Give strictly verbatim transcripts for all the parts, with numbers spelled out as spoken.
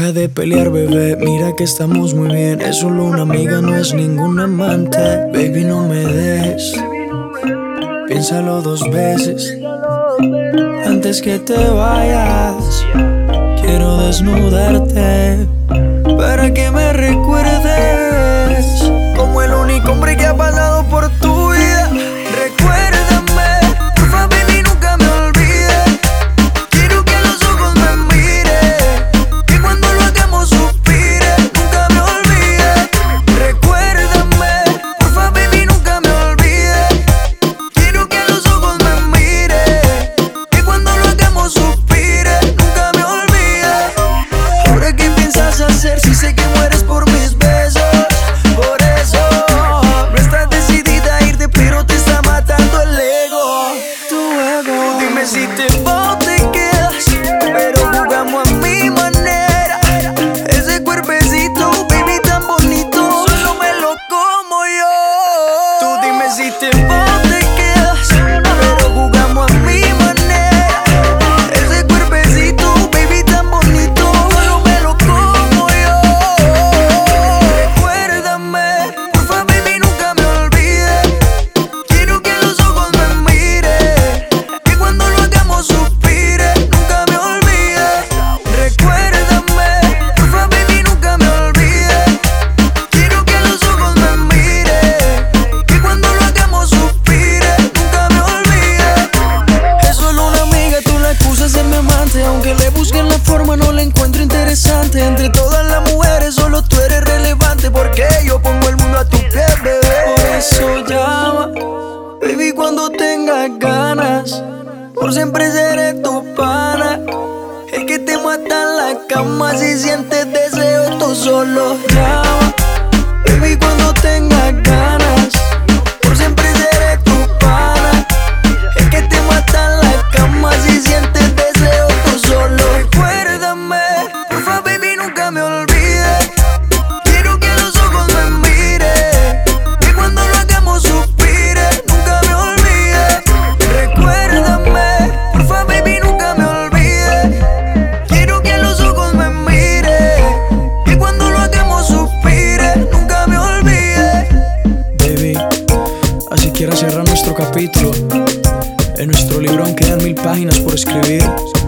Deja de pelear, bebé, mira que estamos muy bien. Es solo una amiga, no es ningún amante. Baby, no me dejes, piénsalo dos veces antes que te vayas. Quiero desnudarte para que me recuerdes como el único hombre que ha pasado por tu vida. Recuérdame, porfa, baby, nunca me olvides. Quiero que los ojos me miren, que cuando lo hagamos suspire. Nunca me olvides. Recuérdame, porfa, baby, nunca me olvides. Quiero que los ojos me miren, que cuando lo hagamos suspire. Nunca me olvides. Ahora, ¿qué piensas hacer si sé que mueres por mis besos? Por eso no estás decidida a irte, pero te está matando el ego. Tu ego. Dime si te vas o te quedas, pero jugamos a mi manera. Ese cuerpecito, baby, tan bonito, solo me lo como yo. Tú dime si te vas o te quedas, pero jugamos a mi manera. Ese cuerpecito, baby, tan bonito, solo me lo como yo. Recuérdame, porfa, baby, nunca me olvides. Quiero que los ojos me miren, que cuando lo hagamos suspire. Nunca me olvides. Recuérdame, porfa, baby, nunca me olvides. Quiero que los ojos me miren, que cuando lo hagamos suspire. Nunca me olvides. Es solo una amiga, tú la acusas de mi amante. Aunque le busquen la forma, no la encuentro interesante. Entre todas las mujeres, solo tú eres relevante, porque yo pongo el mundo a tu pie, bebé. Por eso llama, baby, cuando tengas ganas. Por siempre seré tu pana, el que te mata en la cama. Si sientes deseo, tú solo llama, baby, cuando tengas ganas. Por siempre seré tu pana, el que te mata en la cama. Si sientes deseo, tú solo. Recuérdame, porfa, baby, nunca me olvides. Quiero que los ojos me miren, que cuando lo hagamos suspire. Nunca me olvides. Recuérdame, porfa, baby, nunca me olvides. Quiero que los ojos me miren, que cuando lo hagamos suspire. Nunca me olvides. Baby, así quiera cerrar nuestro capítulo. En nuestro libro aún quedan mil páginas por escribir,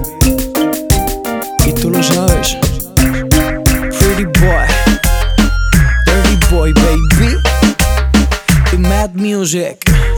y tú lo sabes. Pretty boy, dirty boy, baby, y Mad Music.